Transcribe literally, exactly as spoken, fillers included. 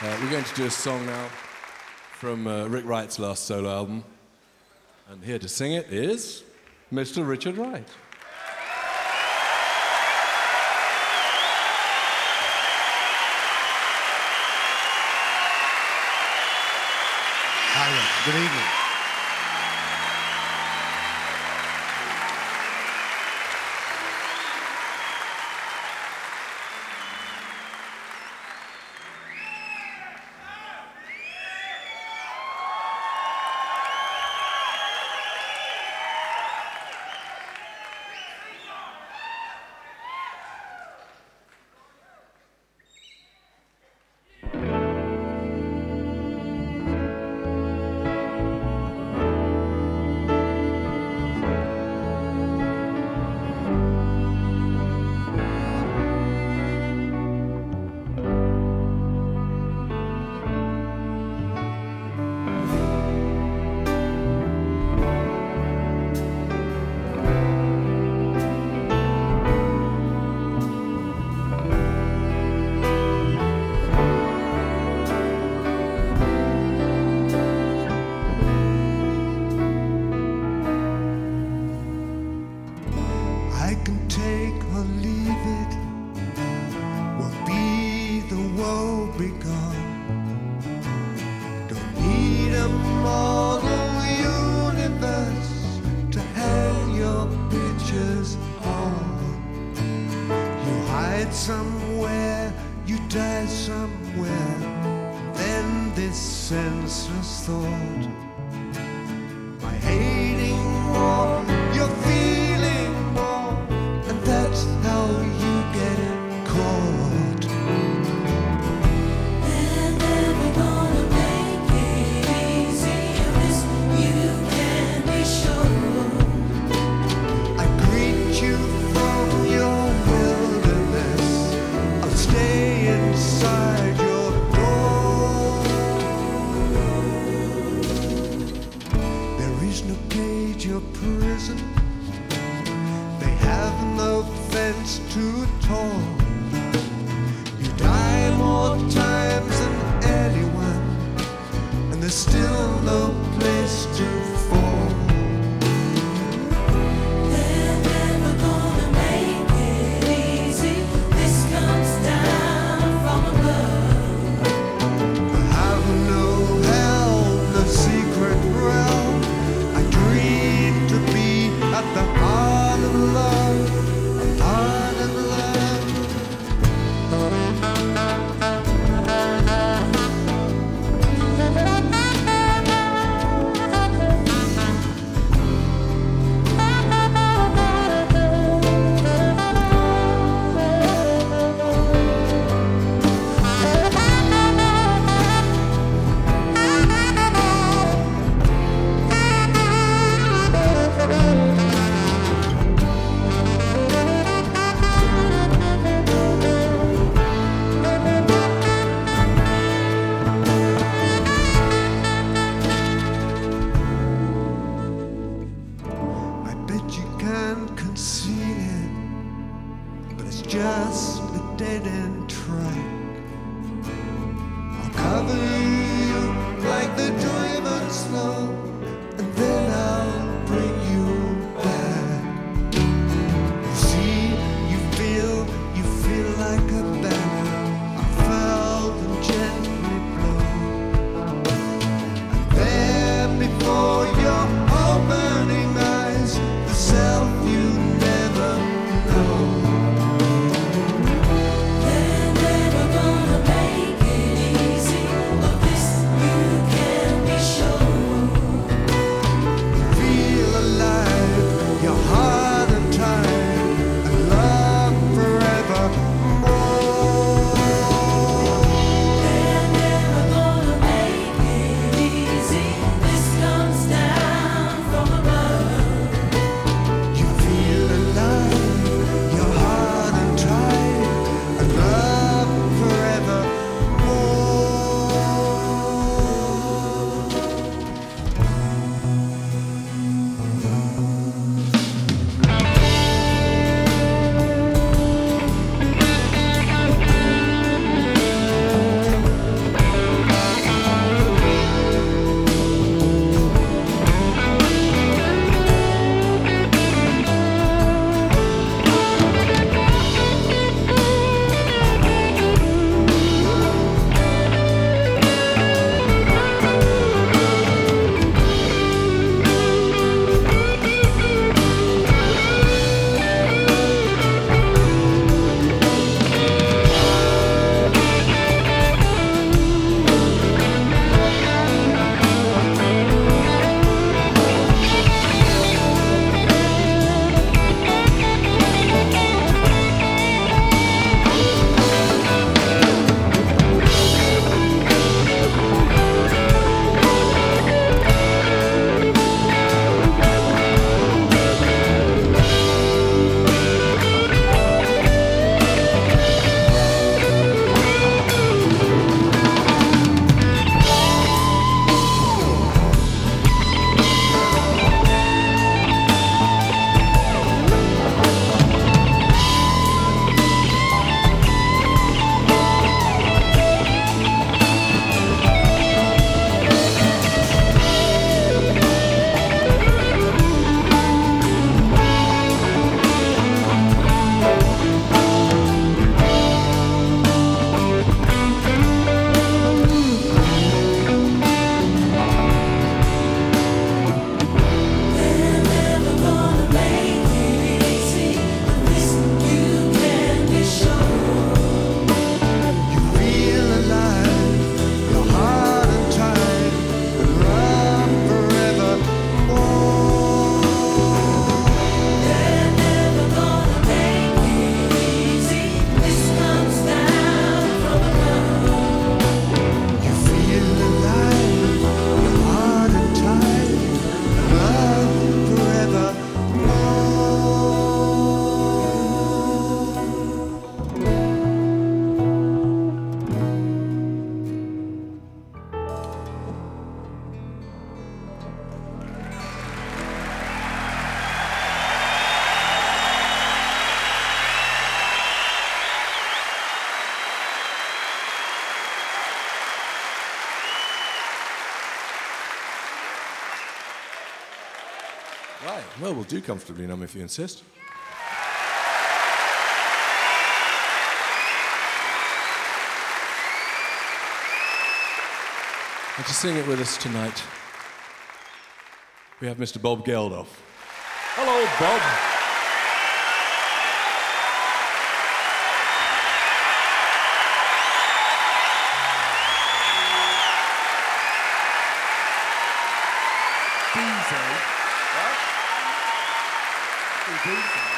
Uh, we're going to do a song now from uh, Rick Wright's last solo album. And here to sing it is Mister Richard Wright. Hi, good evening. I can take or leave it. Will be the world be gone? Don't need a model universe to hang your pictures on. You hide somewhere, you die somewhere. Then this senseless thought, my hating more, you're feeling more, and that's how you get caught. They're never gonna make it easy, of this you can be sure. I greet you from your wilderness. I'll stay inside your door. There is no cage or prison. They have no fence too tall. You die more times than anyone, and there's still no place to fall. They're never gonna make it easy. This comes down from above. I have no hell, no secret realm. I dream to be at the heart of love, heart of love. I bet you can't conceive it, but it's just a dead end track. I'll cover you like the driven snow, and then I'll bring you back. You see, you feel, you feel like a banner. I felt and gently blow. And there before your opening eyes, the self you never know. They're never gonna make it easy, of Right. Well, we'll do Comfortably Numb if you insist. And to sing it with us tonight, we have Mister Bob Geldof. Hello, Bob. Diesel. What? Diesel.